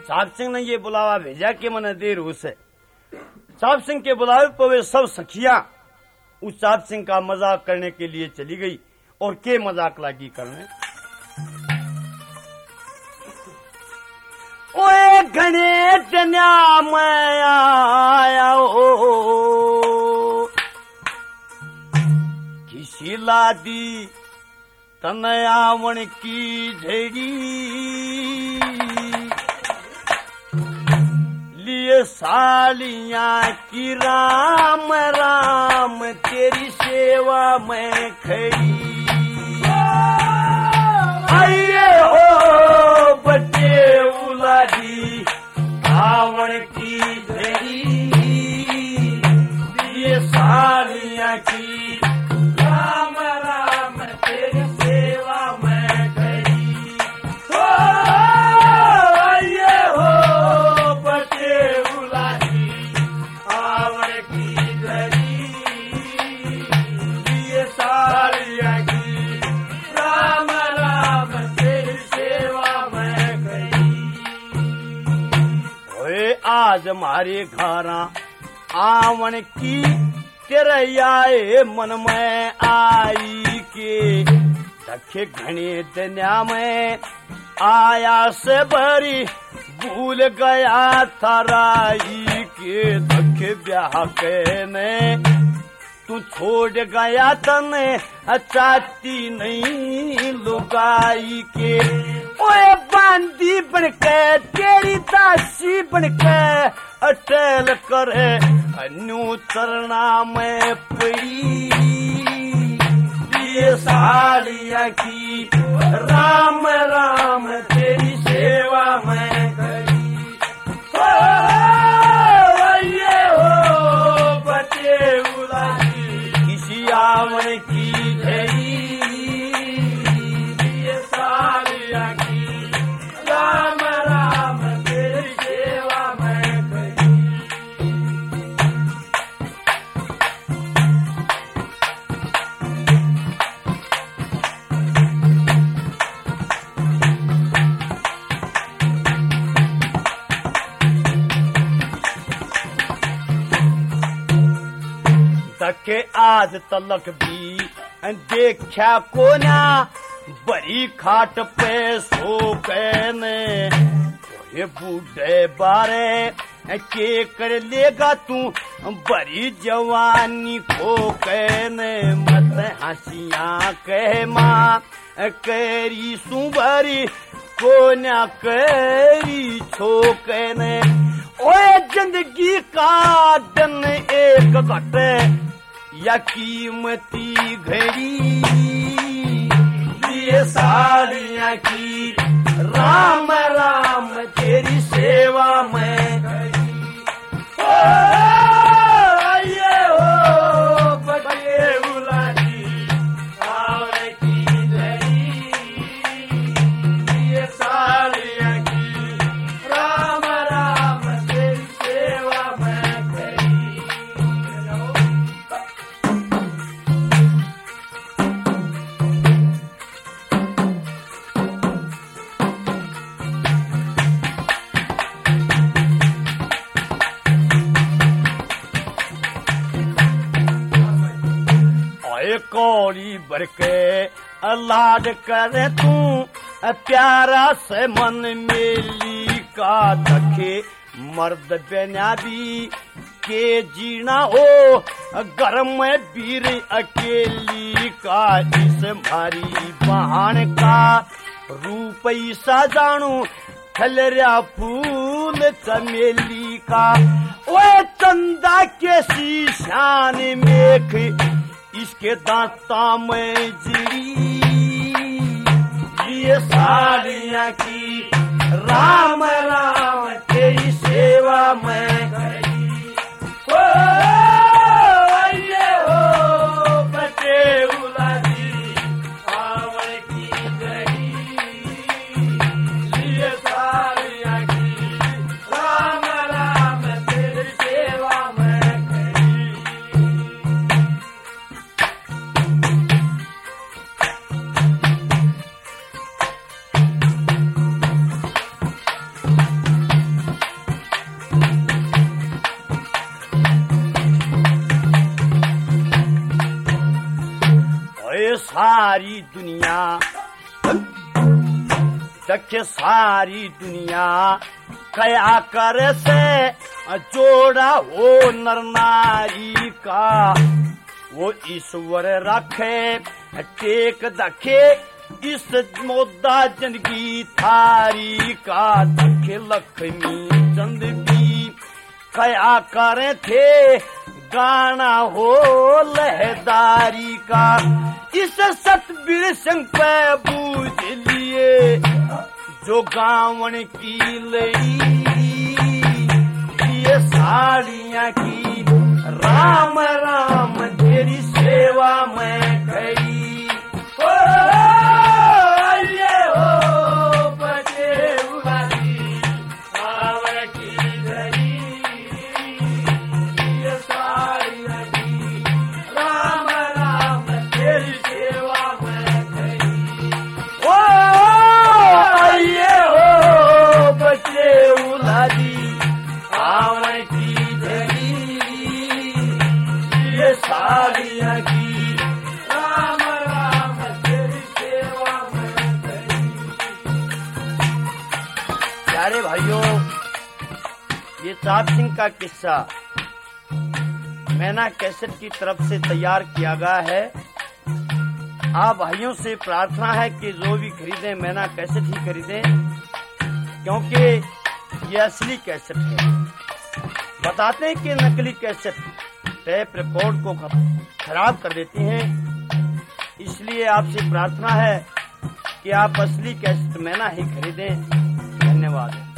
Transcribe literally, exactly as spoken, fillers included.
साहब सिंह ने ये बुलावा भेजा कि मन देर हो से। साहब सिंह के बुलावे पर वे सब सखियां उस साहब सिंह का मजाक करने के लिए चली गई और के मजाक लागी करने। ओए घने तन्या मैं आया हो किसी लादी तनयावण की झड़ी लिए सालियां की राम राम तेरी सेवा में खड़ी। आइए हो बच्चे उलादी रावण की झड़ी लिए सालियां की राम राम तेरी सेवा में खड़ी। हो आइए हो बच्चे उलादी रावण की झड़ी लिए सालियां की राम राम तेरी सेवा में खड़ी। ओए आज हमारे घरा आवन की तेरे आए मन में आई के दखे घने दुनिया में आया से भरी भूल गया था राई के दखे ब्याह के ने तू छोड़ गया तने चाहती नहीं लुगाई के। ओए बांदी बनके तेरी दासी बनके अटल करे अन्यू चरना में पड़ी ये साड़िया की राम राम तेरी सेवा में खड़ी। हो ये हो बचे उलादी किसी आवन की झड़ी ये साड़िया की राम राम तेरी सेवा में खड़ी। तके आज तलक भी देखा कोना बड़ी खाट पे सो कहने ये बूढ़े बारे के कर लेगा तू बड़ी जवानी को कहने मत हंसियां कह माँ करी सुबरी कोना करी छो कहने। ओए जिंदगी का दिन एक घटे या कीमती घड़ी ये साड़ियां की राम राम तेरी सेवा में खड़ी। हो ये हो बचे उलादी रावण की झड़ी ये साड़ियां की राम राम तेरी सेवा में खड़ी। कौड़ी बरके लाड करे तू प्यारा से मन मेली का दखे मर्द बेनाबी के जीना हो घर में वीर अकेली का इस भारी बहान का रूप ईसा जानू खलरिया फूल चमेली का। ओए चंदा के शीशान मेख इसके दांता में जिरी ये साड़ियां की राम राम तेरी सेवा में खड़ी। हो ये हो बचे उलादी रावण की झड़ी ये साड़ियां की राम राम तेरी सेवा में खड़ी। सारी दुनिया, देखे सारी दुनिया कया कर से जोड़ा हो नर नारी का, वो ईश्वर रखे टेक दखे इस मोदा जिंदगी थारी का, दखे लक्ष्मी चंद की कया करे थे गाना हो लहदारी का, इस सतबीर सिंह पे बूझ लिए जो गावन की लई, ये साड़ियाँ की राम राम तेरी सेवा में खड़ी, ओ ये हो बचे उगारी आवर की धरी, ये साड़ियाँ की राम राम तेरी सेवा में खड़ी, ओ ये हो बचे उगारी आवर की धरी, ये साड़ियाँ की राम राम तेरी सेवा में खड़ी। प्यारे भाइयों, ये चाप सिंह का किस्सा मैना कैसेट की तरफ से तैयार किया गया है। आप भाइयों से प्रार्थना है कि जो भी खरीदें मैना कैसेट ही खरीदें, क्योंकि ये असली कैसेट है। बताते हैं कि नकली कैसेट टेप रिकॉर्ड को खराब कर देती हैं, इसलिए आपसे प्रार्थना है कि आप असली कैसेट मैना ही खरीदें। धन्यवाद।